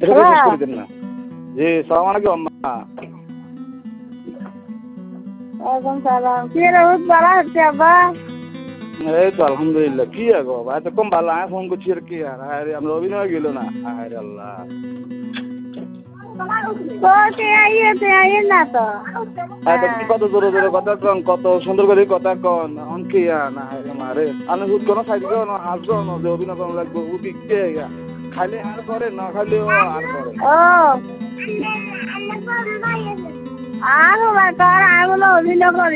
এটা শেষ করে দেন না। জি সালাম আলাইকুম আম্মা। ওয়ালাইকুম সালাম। কি রে উঠ বাড়া হচ্ছে আব্বা? এই তো আলহামদুলিল্লাহ। কি আগো এতক্ষণ ভালো আমি ফোন করছি আর কি আর আরে আমরা অভিনয় গেল না। আরে আল্লাহ তে আইয়ে না তো। তুমি কত জোরে জোরে কথা কন, কত সুন্দর করে কথা কন, অনকি না মারে আমি হুট কোনো সাইড গো না হাসবো না যে অভিনয় করা লাগবে উঠি কে খালি আর করে না খালিও আর করে ও আর ভাই তোর আমি বলে অভিনয় করি।